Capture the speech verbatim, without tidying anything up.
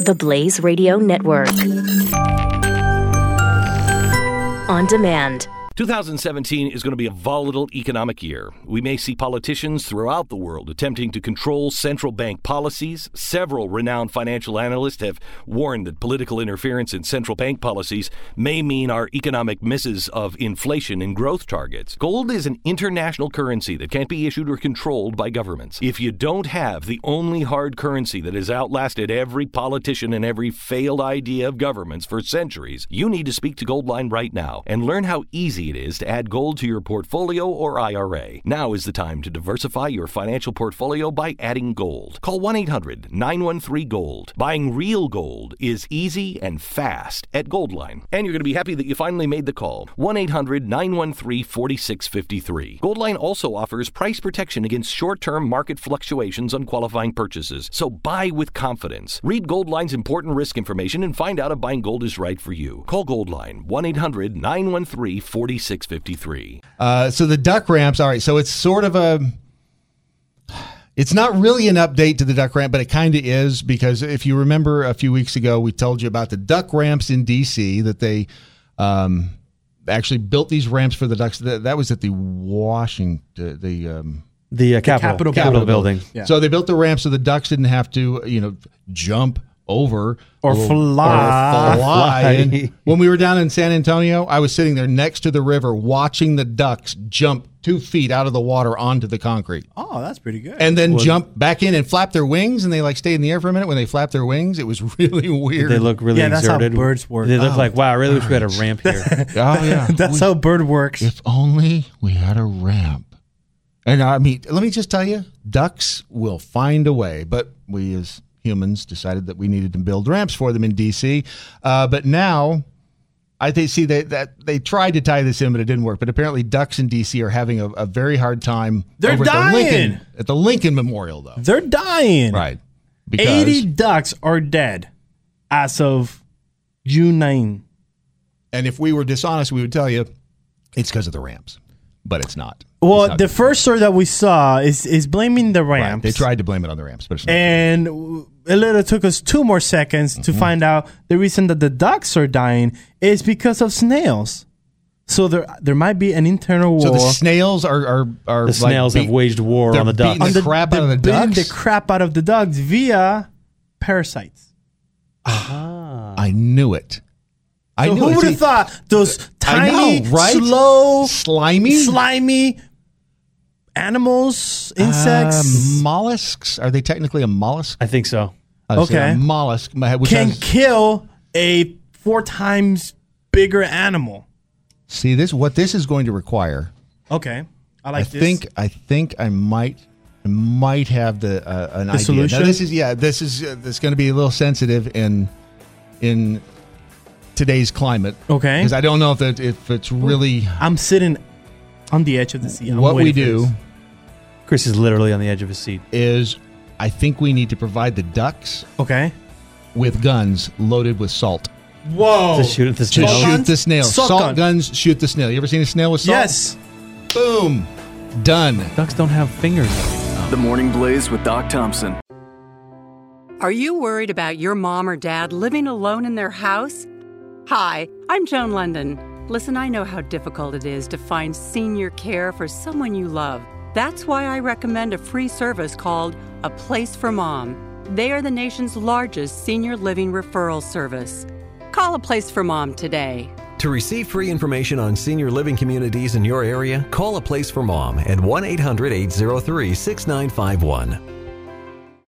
The Blaze Radio Network. On demand. twenty seventeen is going to be a volatile economic year. We may see politicians throughout the world attempting to control central bank policies. Several renowned financial analysts have warned that political interference in central bank policies may mean our economic misses of inflation and growth targets. Gold is an international currency that can't be issued or controlled by governments. If you don't have the only hard currency that has outlasted every politician and every failed idea of governments for centuries, you need to speak to Goldline right now and learn how easy it is to add gold to your portfolio or I R A. Now is the time to diversify your financial portfolio by adding gold. Call one eight hundred nine one three gold. Buying real gold is easy and fast at Goldline. And you're going to be happy that you finally made the call. one eight hundred nine one three four six five three. Goldline also offers price protection against short-term market fluctuations on qualifying purchases. So buy with confidence. Read Goldline's important risk information and find out if buying gold is right for you. Call Goldline one eight hundred nine one three four six five three. Uh, so the duck ramps, all right, so it's sort of a, it's not really an update to the duck ramp, but it kind of is, because if you remember a few weeks ago, we told you about the duck ramps in D C, that they um, actually built these ramps for the ducks. That, that was at the Washington, the... Um, the uh, Capitol, Capitol, Capitol building. Yeah. So they built the ramp so the ducks didn't have to, you know, jump over Or or fly. Or fly. And when we were down in San Antonio, I was sitting there next to the river watching the ducks jump two feet out of the water onto the concrete. Oh, that's pretty good. And then Was- jump back in and flap their wings, and they like stayed in the air for a minute when they flapped their wings. It was really weird. They look really Yeah, that's how exerted. birds work. They look Oh, like, wow, I really wish we had a ramp here. Oh, yeah. That's how bird works. If only we had a ramp. And I mean, let me just tell you, ducks will find a way, but we as humans decided that we needed to build ramps for them in D C. Uh, but now, I think, see, they, that they tried to tie this in, but it didn't work. But apparently ducks in D C are having a, a very hard time. They're over dying. At the, Lincoln, at the Lincoln Memorial, though. They're dying. Right. Because, eighty ducks are dead as of June ninth. and if we were dishonest, we would tell you it's because of the ramps. But it's not. Well, It's not. the first story that we saw is is blaming the Right. ramps. They tried to blame it on the ramps, but it's not. And it literally took us two more seconds to Mm-hmm. find out the reason that the ducks are dying is because of snails. So there there might be an internal war. So the snails are are, are The snails like have waged war they're on the ducks. beating the crap out of the they're beating ducks? the crap out of the ducks via parasites. I knew it. I So knew who it. would See, have thought those I tiny, know, right? slow, slimy slimy animals, insects uh, mollusks? Are they technically a mollusk? I think so. I would say Okay. a mollusk, which can has, kill a four times bigger animal? see this. What this is going to require. Okay, I I like this. think. I think I might. I might have the uh, an idea. solution? Now, this is yeah. This is uh, this is going to be a little sensitive in in today's climate. Okay. Because I don't know if it, if it's really I'm sitting on the edge of the seat. I'm what we waiting for do. this. Chris is literally on the edge of his seat. Is I think we need to provide the ducks Okay. with guns loaded with salt Whoa. To shoot at the to snail. Salt shoot guns? the snail. Salt Salt, gun. guns shoot the snail. You ever seen a snail with salt? Yes. Boom. Done. Ducks don't have fingers. The Morning Blaze with Doc Thompson. Are you worried about your mom or dad living alone in their house? Hi, I'm Joan London. Listen, I know how difficult it is to find senior care for someone you love. That's why I recommend a free service called A Place for Mom. They are the nation's largest senior living referral service. Call A Place for Mom today. To receive free information on senior living communities in your area, call A Place for Mom at one eight hundred eight zero three six nine five one.